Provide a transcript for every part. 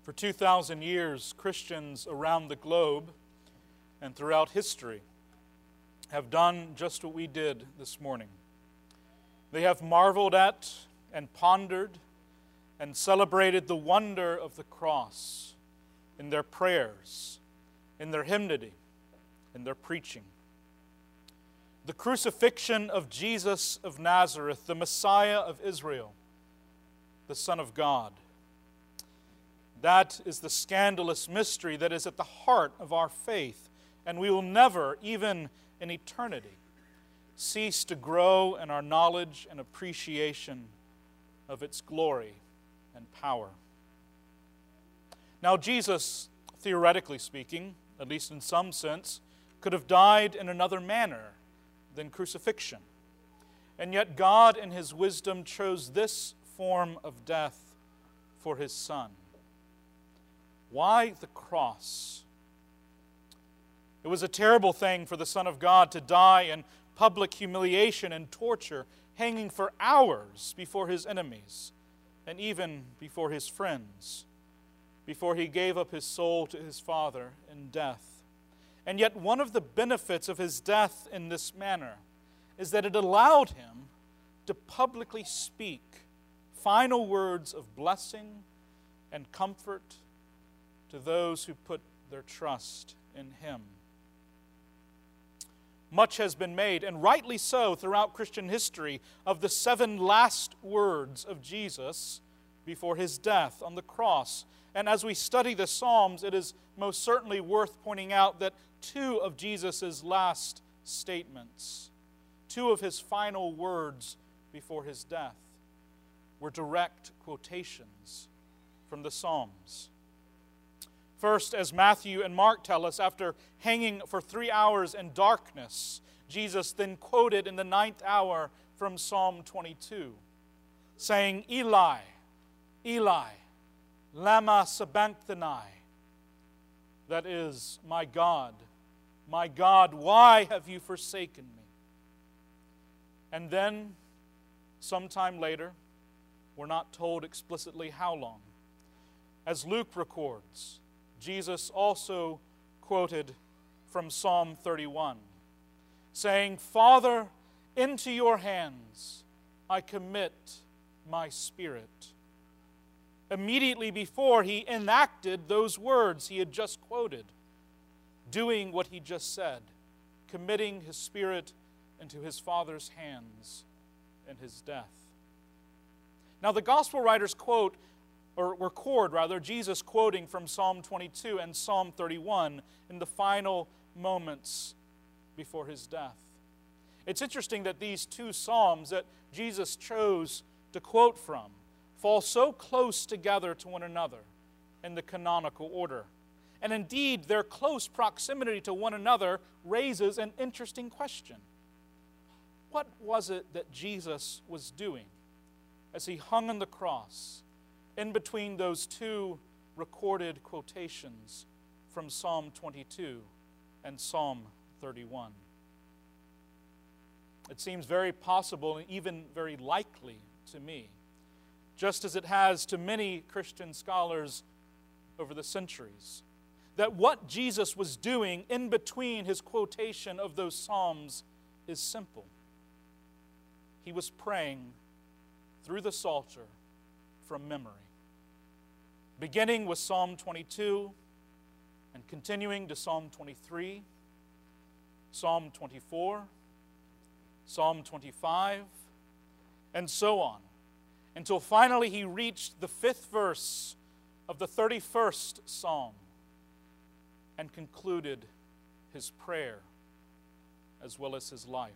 For 2,000 years, Christians around the globe and throughout history have done just what we did this morning. They have marveled at and pondered and celebrated the wonder of the cross in their prayers, in their hymnody, in their preaching. The crucifixion of Jesus of Nazareth, the Messiah of Israel, the Son of God. That is the scandalous mystery that is at the heart of our faith, and we will never, even in eternity, cease to grow in our knowledge and appreciation of its glory and power. Now, Jesus, theoretically speaking, at least in some sense, could have died in another manner than crucifixion. And yet God, in His wisdom, chose this form of death for His Son. Why the cross? It was a terrible thing for the Son of God to die in public humiliation and torture, hanging for hours before His enemies and even before His friends, before He gave up His soul to His Father in death. And yet one of the benefits of His death in this manner is that it allowed Him to publicly speak final words of blessing and comfort to those who put their trust in Him. Much has been made, and rightly so, throughout Christian history of the 7 last words of Jesus before His death on the cross. And as we study the Psalms, it is most certainly worth pointing out that 2 of Jesus' last statements, 2 of His final words before His death, were direct quotations from the Psalms. First, as Matthew and Mark tell us, after hanging for 3 hours in darkness, Jesus then quoted in the 9th hour from Psalm 22, saying, "Eli, Eli, lama sabachthani?" That is, my God, why have you forsaken me?" And then, sometime later, we're not told explicitly how long, as Luke records, Jesus also quoted from Psalm 31, saying, "Father, into your hands I commit my spirit." Immediately before He enacted those words He had just quoted, doing what He just said, committing His spirit into His Father's hands in His death. Now the Gospel writers record Jesus quoting from Psalm 22 and Psalm 31 in the final moments before His death. It's interesting that these 2 psalms that Jesus chose to quote from fall so close together to one another in the canonical order. And indeed, their close proximity to one another raises an interesting question. What was it that Jesus was doing as He hung on the cross in between those 2 recorded quotations from Psalm 22 and Psalm 31? It seems very possible and even very likely to me, just as it has to many Christian scholars over the centuries, that what Jesus was doing in between His quotation of those psalms is simple. He was praying through the Psalter from memory, beginning with Psalm 22 and continuing to Psalm 23, Psalm 24, Psalm 25, and so on, until finally He reached the 5th verse of the 31st Psalm and concluded His prayer as well as His life.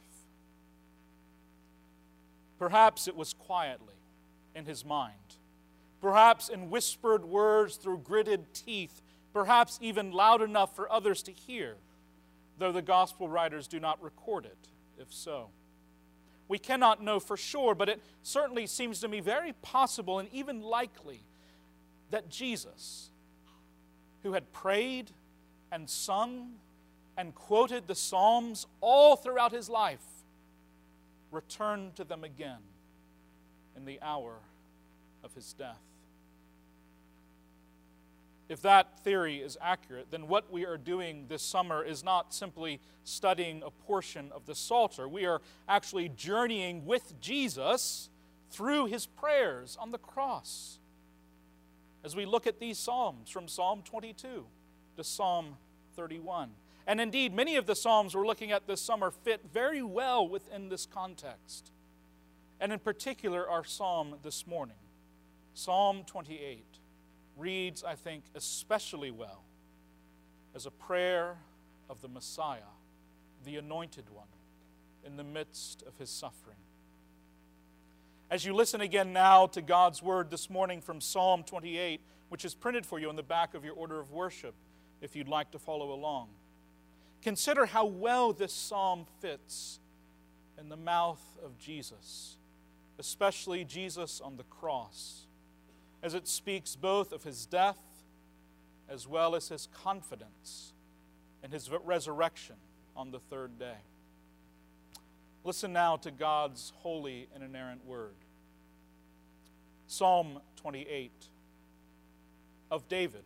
Perhaps it was quietly in His mind, perhaps in whispered words through gritted teeth, perhaps even loud enough for others to hear, though the Gospel writers do not record it, if so. We cannot know for sure, but it certainly seems to me very possible and even likely that Jesus, who had prayed and sung and quoted the Psalms all throughout His life, returned to them again in the hour of His death. If that theory is accurate, then what we are doing this summer is not simply studying a portion of the Psalter. We are actually journeying with Jesus through his prayers on the cross as we look at these psalms from Psalm 22 to Psalm 31. And indeed, many of the psalms we're looking at this summer fit very well within this context. And in particular, our psalm this morning, Psalm 28, reads, I think, especially well as a prayer of the Messiah, the Anointed One, in the midst of his suffering. As you listen again now to God's word this morning from Psalm 28, which is printed for you on the back of your order of worship, if you'd like to follow along, consider how well this psalm fits in the mouth of Jesus, especially Jesus on the cross, as it speaks both of his death as well as his confidence in his resurrection on the third day. Listen now to God's holy and inerrant word. Psalm 28 of David.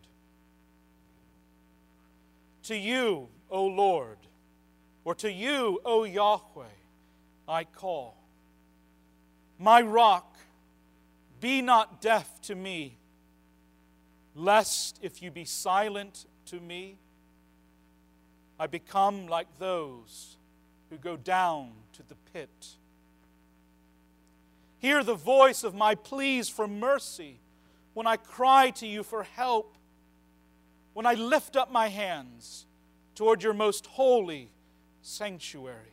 To you, O Lord, or to you, O Yahweh, I call. My rock, be not deaf to me, lest if you be silent to me, I become like those who go down to the pit. Hear the voice of my pleas for mercy when I cry to you for help, when I lift up my hands toward your most holy sanctuary.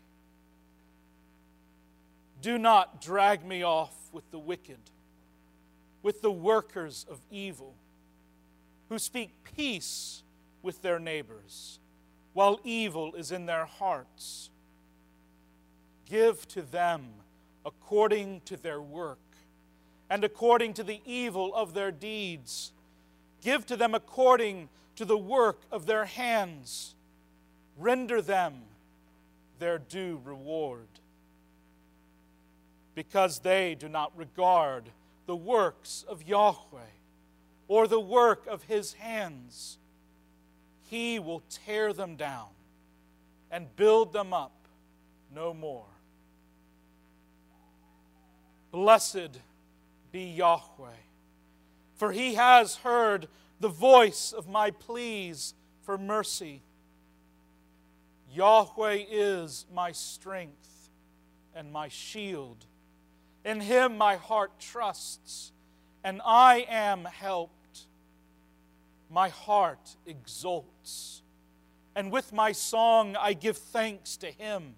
Do not drag me off with the wicked, with the workers of evil, who speak peace with their neighbors, while evil is in their hearts. Give to them according to their work, and according to the evil of their deeds. Give to them according to the work of their hands. Render them their due reward. Because they do not regard the works of Yahweh, or the work of his hands, he will tear them down and build them up no more. Blessed be Yahweh, for he has heard the voice of my pleas for mercy. Yahweh is my strength and my shield. In him my heart trusts, and I am helped. My heart exults, and with my song I give thanks to him.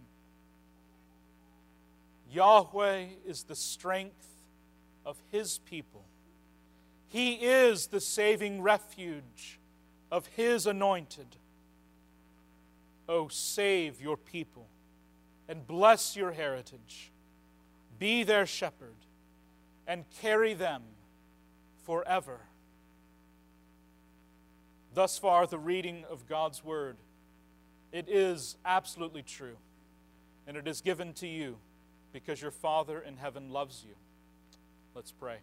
Yahweh is the strength of his people. He is the saving refuge of his anointed. Oh, save your people and bless your heritage. Be their shepherd and carry them forever. Thus far, the reading of God's word. It is absolutely true, and it is given to you because your Father in heaven loves you. Let's pray.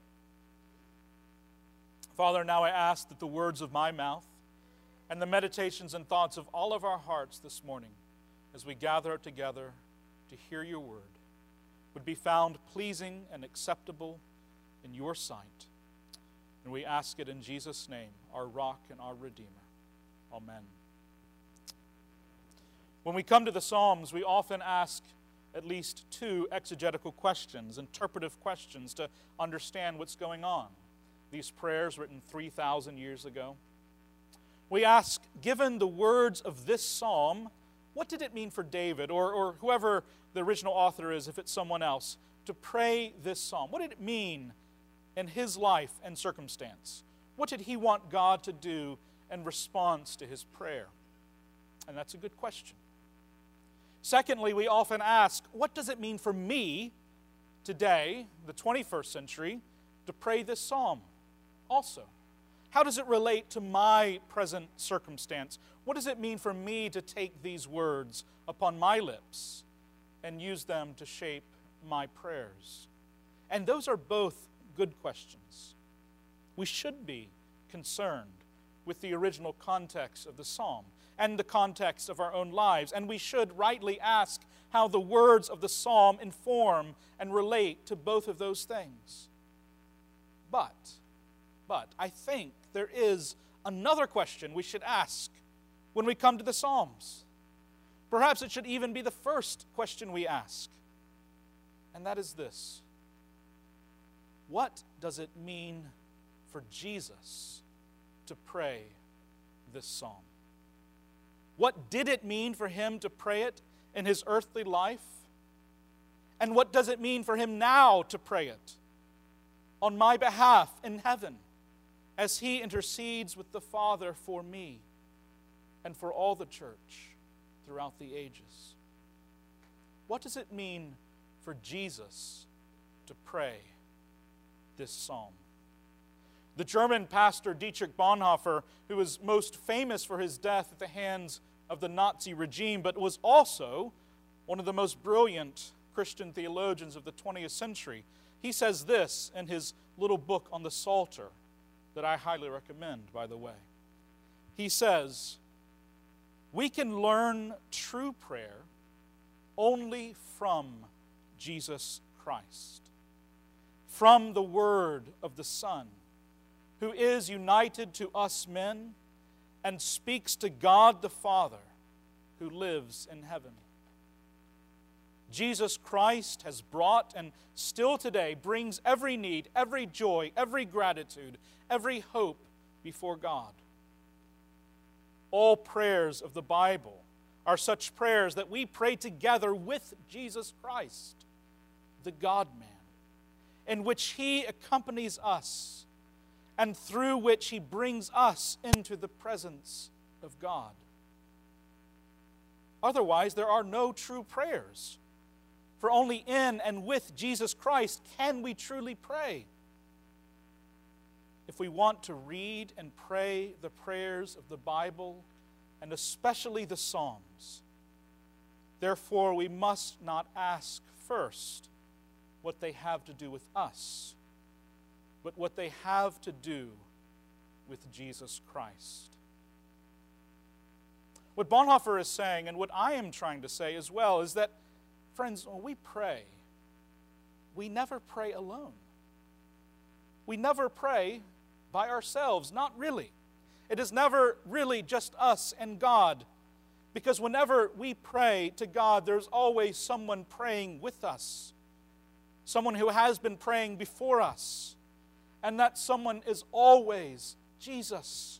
Father, now I ask that the words of my mouth and the meditations and thoughts of all of our hearts this morning, as we gather together to hear your word, would be found pleasing and acceptable in your sight. And we ask it in Jesus' name, our rock and our Redeemer. Amen. When we come to the Psalms, we often ask at least two exegetical questions, interpretive questions, to understand what's going on. These prayers written 3,000 years ago. We ask, given the words of this psalm, what did it mean for David, or whoever the original author is, if it's someone else, to pray this psalm? What did it mean in his life and circumstance? What did he want God to do in response to his prayer? And that's a good question. Secondly, we often ask, what does it mean for me today, the 21st century, to pray this psalm also? How does it relate to my present circumstance? What does it mean for me to take these words upon my lips and use them to shape my prayers? And those are both good questions. We should be concerned with the original context of the psalm and the context of our own lives. And we should rightly ask how the words of the psalm inform and relate to both of those things. But I think there is another question we should ask when we come to the Psalms. Perhaps it should even be the first question we ask. And that is this: what does it mean for Jesus to pray this psalm? What did it mean for him to pray it in his earthly life? And what does it mean for him now to pray it on my behalf in heaven as he intercedes with the Father for me and for all the church throughout the ages? What does it mean for Jesus to pray this psalm? The German pastor Dietrich Bonhoeffer, who was most famous for his death at the hands of the Nazi regime, but was also one of the most brilliant Christian theologians of the 20th century, he says this in his little book on the Psalter that I highly recommend, by the way. He says, "We can learn true prayer only from Jesus Christ, from the Word of the Son, who is united to us men and speaks to God the Father, who lives in heaven. Jesus Christ has brought and still today brings every need, every joy, every gratitude, every hope before God. All prayers of the Bible are such prayers that we pray together with Jesus Christ, the God-man, in which He accompanies us and through which He brings us into the presence of God. Otherwise, there are no true prayers. For only in and with Jesus Christ can we truly pray. If we want to read and pray the prayers of the Bible, and especially the Psalms, therefore we must not ask first what they have to do with us, but what they have to do with Jesus Christ. What Bonhoeffer is saying, and what I am trying to say as well, is that, friends, when we pray, we never pray alone. We never pray by ourselves, not really. It is never really just us and God, because whenever we pray to God, there's always someone praying with us, someone who has been praying before us, and that someone is always Jesus.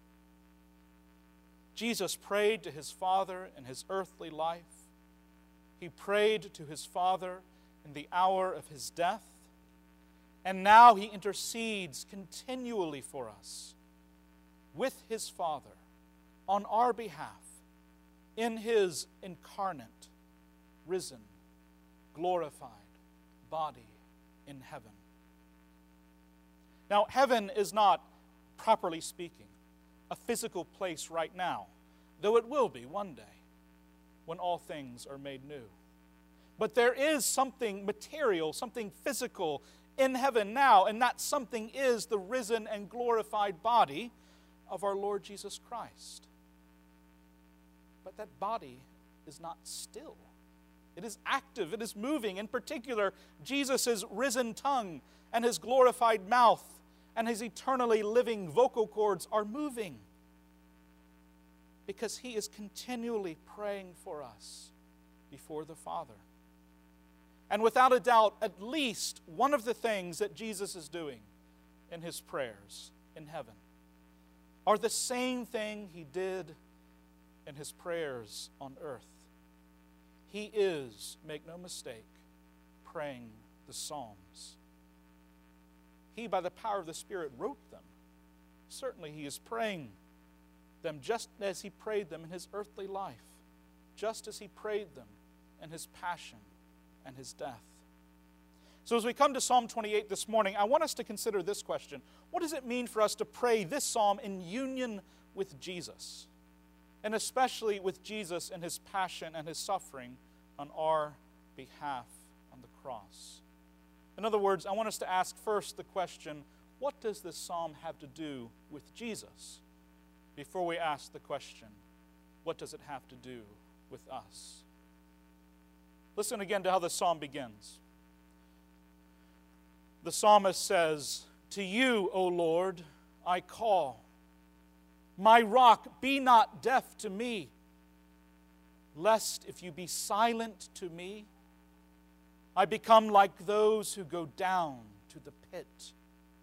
Jesus prayed to His Father in His earthly life. He prayed to His Father in the hour of His death. And now He intercedes continually for us with His Father on our behalf in His incarnate, risen, glorified body in heaven. Now, heaven is not, properly speaking, a physical place right now, though it will be one day when all things are made new. But there is something material, something physical in heaven now, and that something is the risen and glorified body of our Lord Jesus Christ. But that body is not still. It is active, it is moving. In particular, Jesus' risen tongue and His glorified mouth and His eternally living vocal cords are moving, because He is continually praying for us before the Father. And without a doubt, at least one of the things that Jesus is doing in His prayers in heaven are the same thing He did in His prayers on earth. He is, make no mistake, praying the Psalms. He, by the power of the Spirit, wrote them. Certainly He is praying them just as He prayed them in His earthly life, just as He prayed them in His passion and His death. So as we come to Psalm 28 this morning, I want us to consider this question: what does it mean for us to pray this psalm in union with Jesus, and especially with Jesus and His passion and His suffering on our behalf on the cross? In other words, I want us to ask first the question, what does this psalm have to do with Jesus? before we ask the question, what does it have to do with us? Listen again to how the psalm begins. The psalmist says, "To you, O Lord, I call. My rock, be not deaf to me, lest if you be silent to me, I become like those who go down to the pit."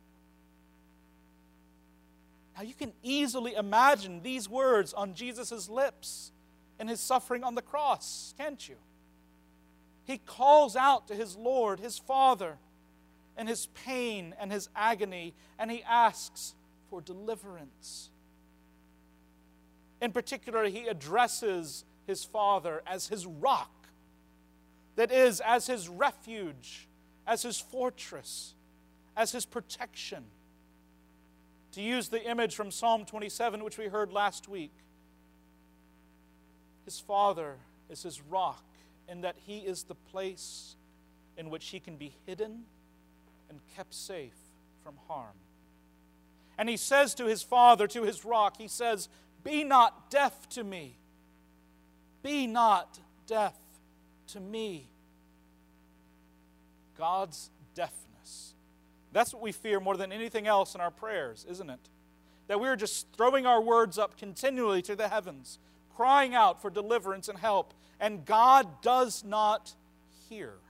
Now you can easily imagine these words on Jesus' lips in his suffering on the cross, can't you? He calls out to his Lord, his Father, in his pain and his agony, and he asks for deliverance. In particular, he addresses his Father as his rock, that is, as his refuge, as his fortress, as his protection. To use the image from Psalm 27, which we heard last week, his Father is his rock, in that he is the place in which he can be hidden and kept safe from harm. And he says to his Father, to his rock, he says, "Be not deaf to me. Be not deaf to me." God's deafness. That's what we fear more than anything else in our prayers, isn't it? That we're just throwing our words up continually to the heavens, crying out for deliverance and help, and God does not hear.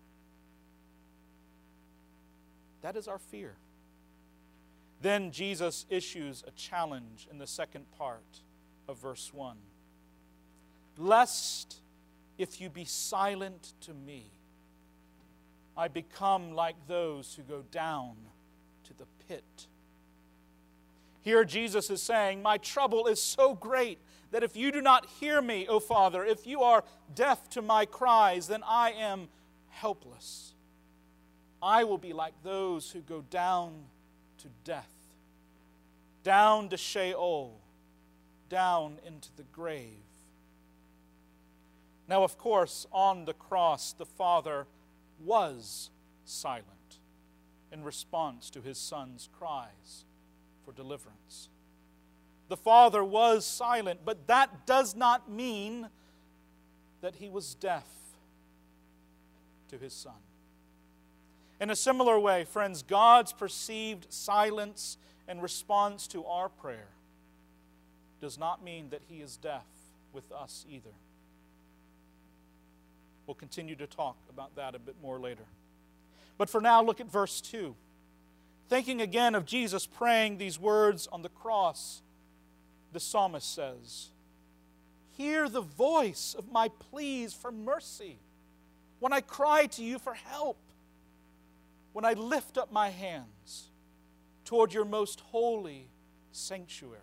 That is our fear. Then Jesus issues a challenge in the second part of verse 1. "Lest, if you be silent to me, I become like those who go down to the pit." Here Jesus is saying, my trouble is so great that if you do not hear me, O Father, if you are deaf to my cries, then I am helpless. I will be like those who go down to death, down to Sheol, down into the grave. Now, of course, on the cross, the Father was silent in response to his Son's cries for deliverance. The Father was silent, but that does not mean that he was deaf to his Son. In a similar way, friends, God's perceived silence in response to our prayer does not mean that he is deaf with us either. We'll continue to talk about that a bit more later. But for now, look at verse 2. Thinking again of Jesus praying these words on the cross, the psalmist says, "Hear the voice of my pleas for mercy when I cry to you for help, when I lift up my hands toward your most holy sanctuary."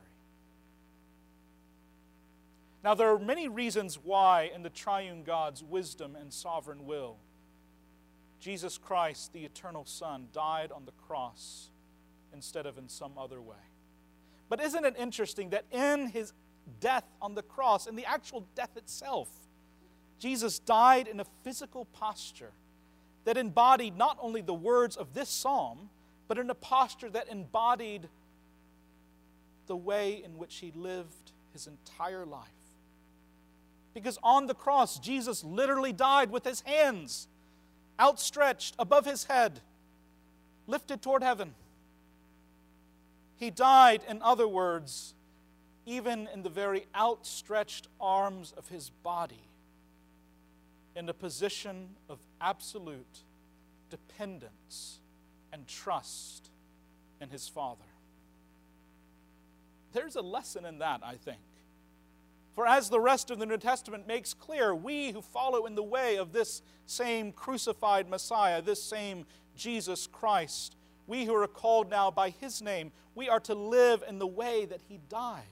Now, there are many reasons why, in the triune God's wisdom and sovereign will, Jesus Christ, the eternal Son, died on the cross instead of in some other way. But isn't it interesting that in his death on the cross, in the actual death itself, Jesus died in a physical posture that embodied not only the words of this psalm, but in a posture that embodied the way in which he lived his entire life. Because on the cross, Jesus literally died with his hands outstretched above his head, lifted toward heaven. He died, in other words, even in the very outstretched arms of his body, in a position of absolute dependence and trust in his Father. There's a lesson in that, I think. For as the rest of the New Testament makes clear, we who follow in the way of this same crucified Messiah, this same Jesus Christ, we who are called now by his name, we are to live in the way that he died.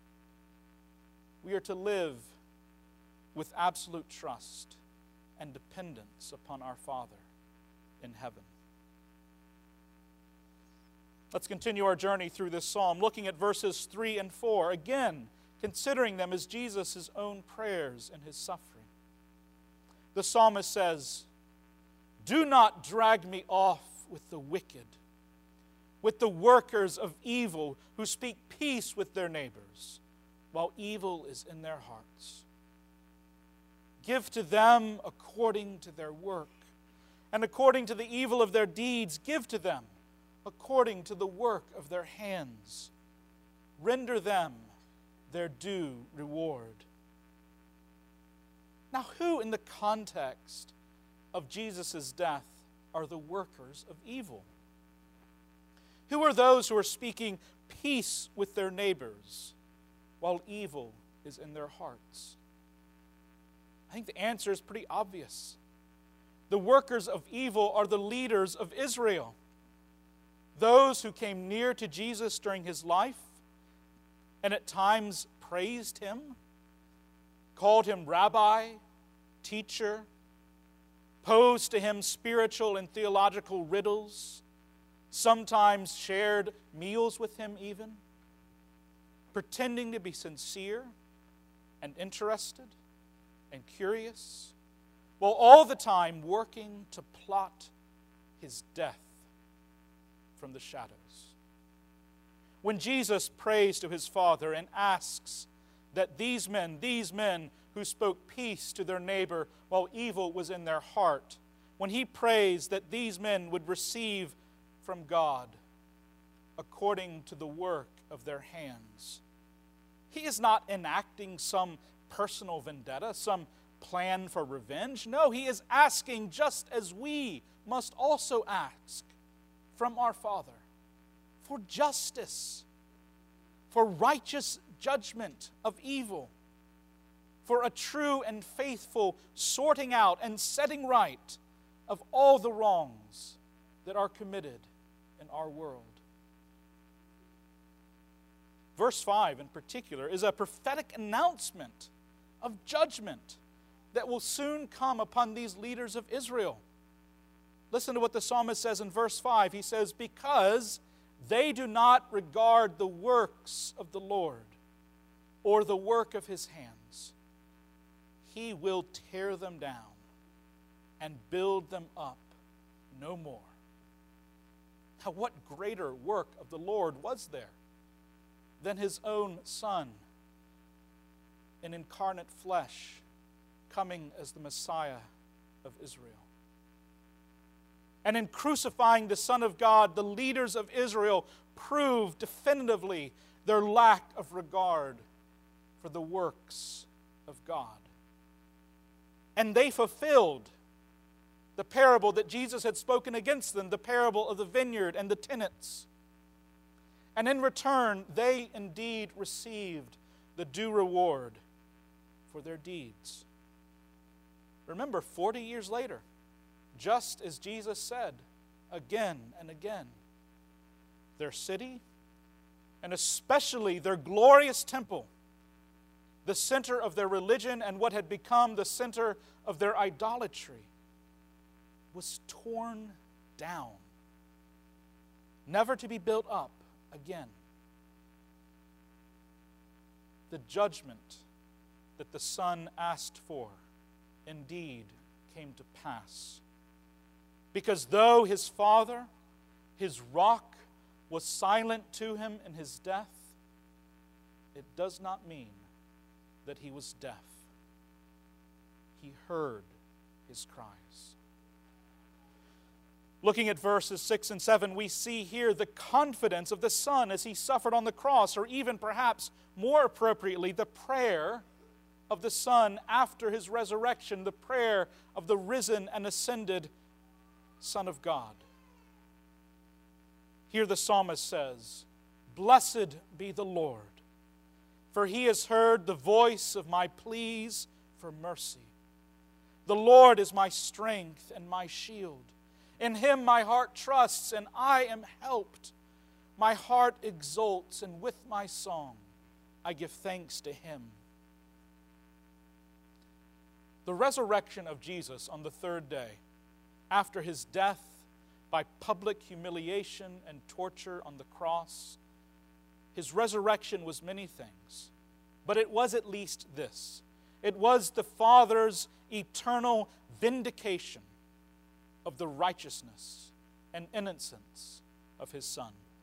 We are to live with absolute trust and dependence upon our Father in heaven. Let's continue our journey through this psalm, looking at verses 3 and 4, again, considering them as Jesus' own prayers in his suffering. The psalmist says, "Do not drag me off with the wicked, with the workers of evil who speak peace with their neighbors, while evil is in their hearts. Give to them according to their work, and according to the evil of their deeds, give to them according to the work of their hands. Render them their due reward. Now, who in the context of Jesus' death are the workers of evil? Who are those who are speaking peace with their neighbors while evil is in their hearts? I think the answer is pretty obvious. The workers of evil are the leaders of Israel, those who came near to Jesus during his life and at times praised him, called him rabbi, teacher, posed to him spiritual and theological riddles, sometimes shared meals with him even, pretending to be sincere and interested and curious, while all the time working to plot his death from the shadows. When Jesus prays to his Father and asks that these men who spoke peace to their neighbor while evil was in their heart, when he prays that these men would receive from God according to the work of their hands, he is not enacting some personal vendetta, some plan for revenge. No, he is asking, just as we must also ask from our Father, for justice, for righteous judgment of evil, for a true and faithful sorting out and setting right of all the wrongs that are committed in our world. Verse 5 in particular is a prophetic announcement of judgment that will soon come upon these leaders of Israel. Listen to what the psalmist says in verse 5. He says, "Because they do not regard the works of the Lord or the work of his hands, he will tear them down and build them up no more." Now, what greater work of the Lord was there than his own Son in incarnate flesh, coming as the Messiah of Israel? And in crucifying the Son of God, the leaders of Israel proved definitively their lack of regard for the works of God. And they fulfilled the parable that Jesus had spoken against them, the parable of the vineyard and the tenants. And in return, they indeed received the due reward for their deeds. Remember, 40 years later, just as Jesus said again and again, their city, and especially their glorious temple, the center of their religion and what had become the center of their idolatry, was torn down, never to be built up again. The judgment that the Son asked for indeed came to pass. Because though his Father, his rock, was silent to him in his death, it does not mean that he was deaf. He heard his cries. Looking at verses 6 and 7, we see here the confidence of the Son as he suffered on the cross, or even perhaps more appropriately, the prayer of the Son after his resurrection, the prayer of the risen and ascended Son of God. Here the psalmist says, "Blessed be the Lord, for he has heard the voice of my pleas for mercy. The Lord is my strength and my shield. In him my heart trusts, and I am helped. My heart exults, and with my song I give thanks to him." The resurrection of Jesus on the third day, after his death by public humiliation and torture on the cross, his resurrection was many things, but it was at least this. It was the Father's eternal vindication of the righteousness and innocence of his Son.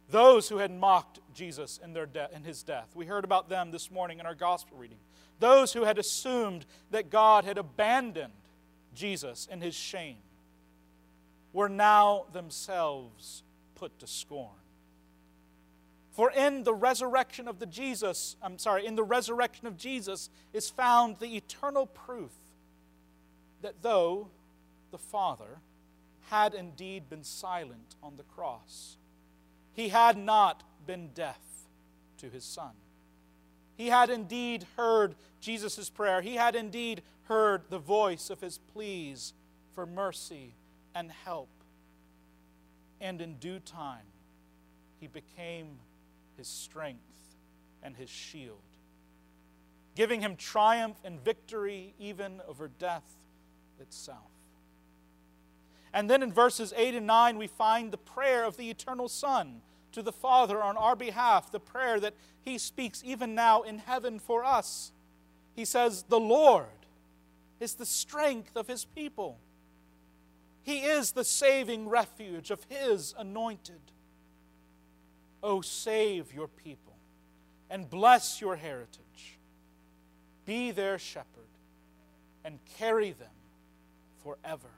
Those who had mocked Jesus in his death. We heard about them this morning in our gospel reading. Those who had assumed that God had abandoned Jesus in his shame were now themselves put to scorn. For in the resurrection of Jesus is found the eternal proof that though the Father had indeed been silent on the cross, he had not been deaf to his Son. He had indeed heard Jesus' prayer. He had indeed heard the voice of his pleas for mercy and help. And in due time, he became his strength and his shield, giving him triumph and victory even over death itself. And then in verses 8 and 9, we find the prayer of the eternal Son to the Father on our behalf, the prayer that he speaks even now in heaven for us. He says, "The Lord is the strength of his people. He is the saving refuge of his anointed. O save your people and bless your heritage. Be their shepherd and carry them forever.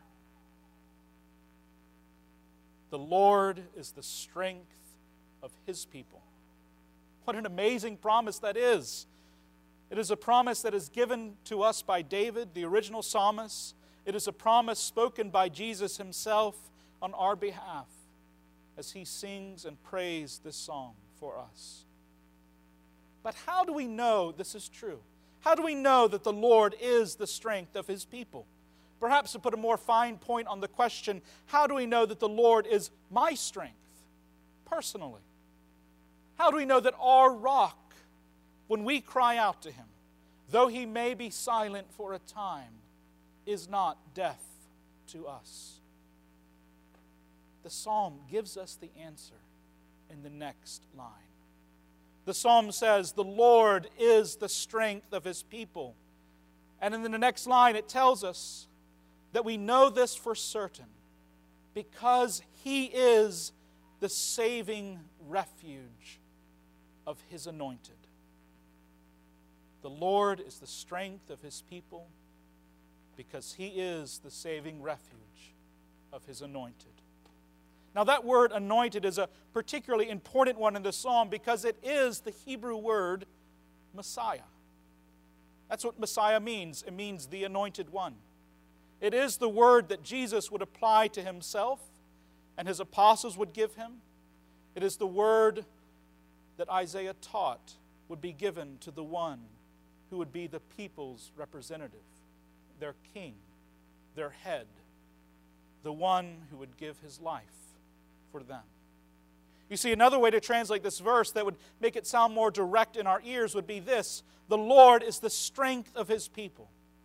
The Lord is the strength of his people." What an amazing promise that is. It is a promise that is given to us by David, the original psalmist. It is a promise spoken by Jesus himself on our behalf as he sings and prays this psalm for us. But how do we know this is true? How do we know that the Lord is the strength of his people? Perhaps to put a more fine point on the question, how do we know that the Lord is my strength personally? How do we know that our rock, when we cry out to him, though he may be silent for a time, is not deaf to us? The psalm gives us the answer in the next line. The psalm says, "The Lord is the strength of his people." And in the next line it tells us that we know this for certain because he is the saving refuge of his anointed. The Lord is the strength of his people because he is the saving refuge of his anointed. Now that word anointed is a particularly important one in the psalm because it is the Hebrew word Messiah. That's what Messiah means. It means the anointed one. It is the word that Jesus would apply to himself and his apostles would give him. It is the word that Isaiah taught would be given to the one who would be the people's representative, their king, their head, the one who would give his life for them. You see, another way to translate this verse that would make it sound more direct in our ears would be this: the Lord is the strength of his people,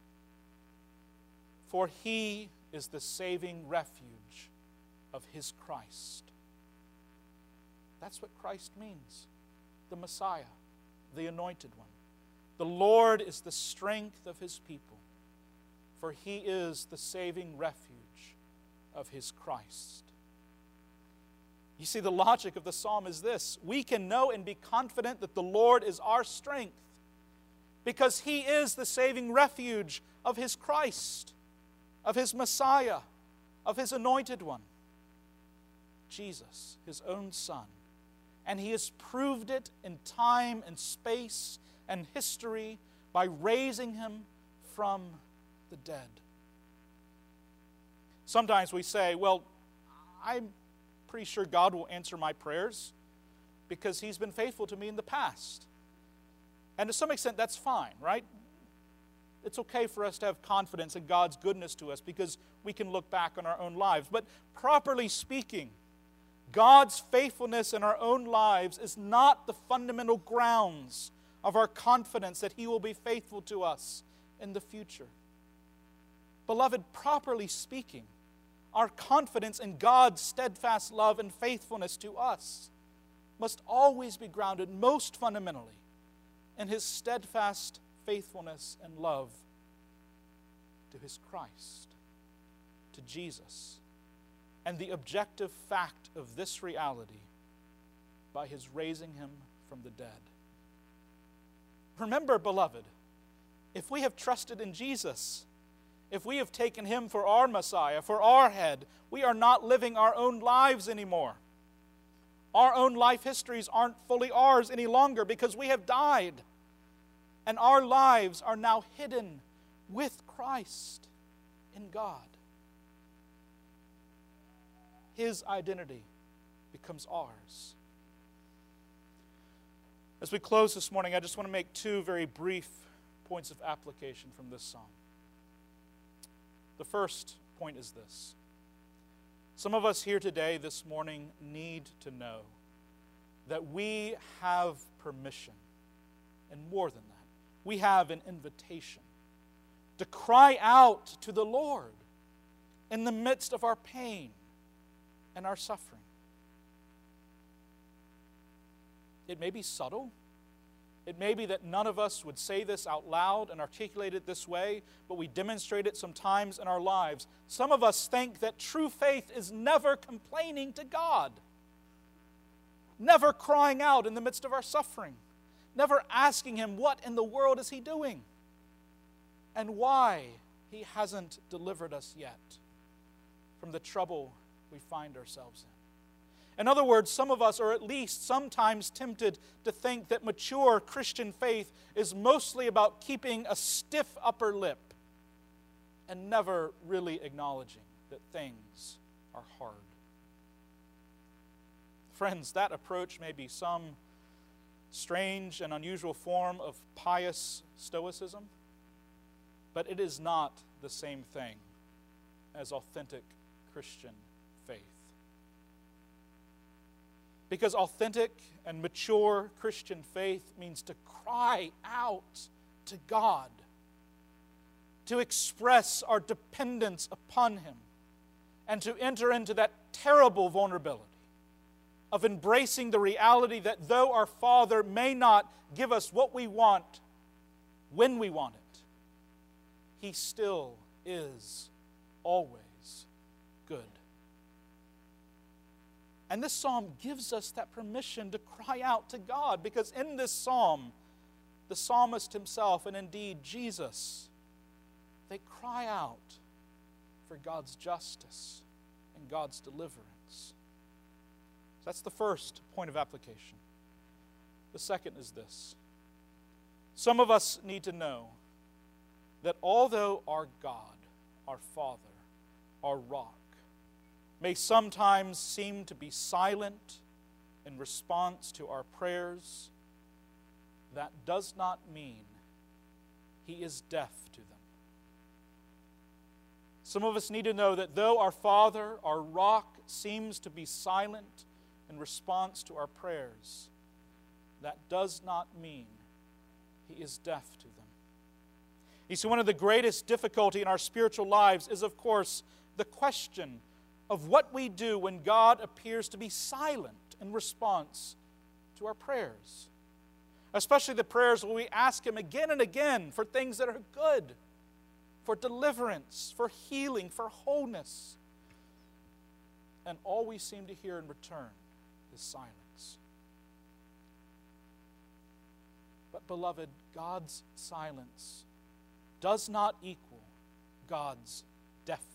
for he is the saving refuge of his Christ. That's what Christ means, the Messiah, the anointed one. The Lord is the strength of his people, for he is the saving refuge of his Christ. You see, the logic of the psalm is this: we can know and be confident that the Lord is our strength because he is the saving refuge of his Christ, of his Messiah, of his anointed one, Jesus, his own Son. And he has proved it in time and space and history by raising him from the dead. Sometimes we say, well, I'm pretty sure God will answer my prayers because he's been faithful to me in the past. And to some extent, that's fine, right? It's okay for us to have confidence in God's goodness to us because we can look back on our own lives. But properly speaking, God's faithfulness in our own lives is not the fundamental grounds of our confidence that he will be faithful to us in the future. Beloved, properly speaking, our confidence in God's steadfast love and faithfulness to us must always be grounded most fundamentally in his steadfast faithfulness and love to his Christ, to Jesus. And the objective fact of this reality by his raising him from the dead. Remember, beloved, if we have trusted in Jesus, if we have taken him for our Messiah, for our head, we are not living our own lives anymore. Our own life histories aren't fully ours any longer because we have died. And our lives are now hidden with Christ in God. His identity becomes ours. As we close this morning, I just want to make two very brief points of application from this psalm. The first point is this. Some of us here today, this morning, need to know that we have permission, and more than that, we have an invitation to cry out to the Lord in the midst of our pain and our suffering. It may be subtle. It may be that none of us would say this out loud and articulate it this way, but we demonstrate it sometimes in our lives. Some of us think that true faith is never complaining to God, never crying out in the midst of our suffering, never asking Him what in the world is He doing and why He hasn't delivered us yet from the trouble we find ourselves in. In other words, some of us are at least sometimes tempted to think that mature Christian faith is mostly about keeping a stiff upper lip and never really acknowledging that things are hard. Friends, that approach may be some strange and unusual form of pious stoicism, but it is not the same thing as authentic Christian faith. Because authentic and mature Christian faith means to cry out to God, to express our dependence upon Him, and to enter into that terrible vulnerability of embracing the reality that though our Father may not give us what we want when we want it, He still is always good. And this psalm gives us that permission to cry out to God, because in this psalm, the psalmist himself, and indeed Jesus, they cry out for God's justice and God's deliverance. That's the first point of application. The second is this. Some of us need to know that although our God, our Father, our rock, may sometimes seem to be silent in response to our prayers, that does not mean He is deaf to them. Some of us need to know that though our Father, our rock, seems to be silent in response to our prayers, that does not mean He is deaf to them. You see, one of the greatest difficulty in our spiritual lives is, of course, the question of what we do when God appears to be silent in response to our prayers. Especially the prayers where we ask Him again and again for things that are good, for deliverance, for healing, for wholeness. And all we seem to hear in return is silence. But beloved, God's silence does not equal God's deafness.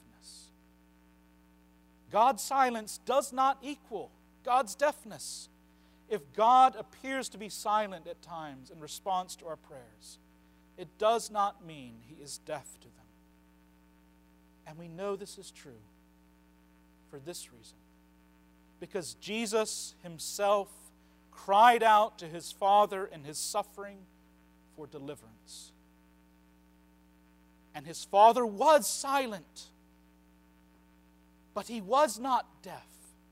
God's silence does not equal God's deafness. If God appears to be silent at times in response to our prayers, it does not mean He is deaf to them. And we know this is true for this reason. Because Jesus Himself cried out to His Father in His suffering for deliverance. And His Father was silent, but He was not deaf.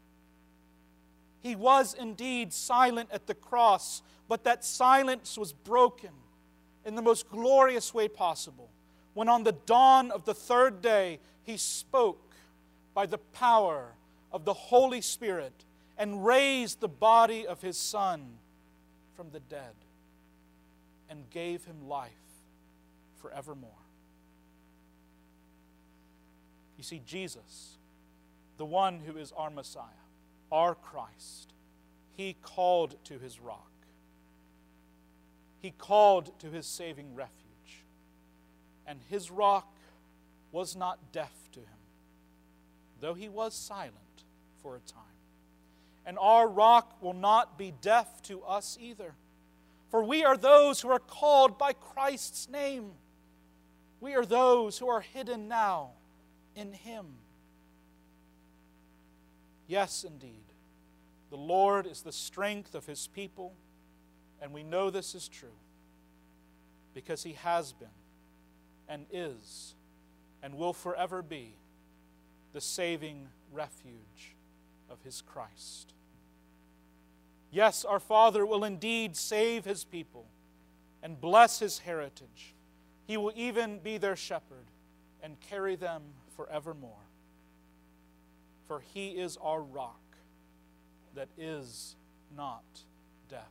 He was indeed silent at the cross, but that silence was broken in the most glorious way possible, when on the dawn of the third day, He spoke by the power of the Holy Spirit and raised the body of His Son from the dead and gave Him life forevermore. You see, Jesus, the one who is our Messiah, our Christ, he called to his rock. He called to his saving refuge. And his rock was not deaf to him, though he was silent for a time. And our rock will not be deaf to us either. For we are those who are called by Christ's name. We are those who are hidden now in him. Yes, indeed, the Lord is the strength of his people, and we know this is true because he has been and is and will forever be the saving refuge of his Christ. Yes, our Father will indeed save his people and bless his heritage. He will even be their shepherd and carry them forevermore. For he is our rock that is not deaf.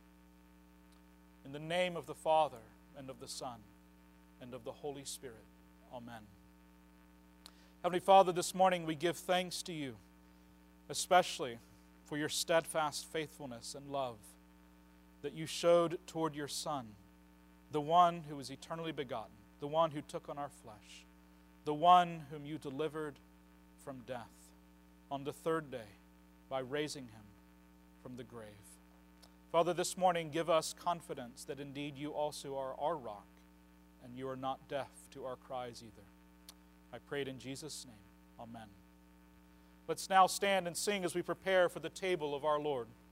In the name of the Father, and of the Son, and of the Holy Spirit. Amen. Heavenly Father, this morning we give thanks to you, especially for your steadfast faithfulness and love that you showed toward your Son, the one who was eternally begotten, the one who took on our flesh, the one whom you delivered from death on the third day by raising him from the grave. Father, this morning give us confidence that indeed you also are our rock, and you are not deaf to our cries either. I pray it in Jesus' name. Amen. Let's now stand and sing as we prepare for the table of our Lord.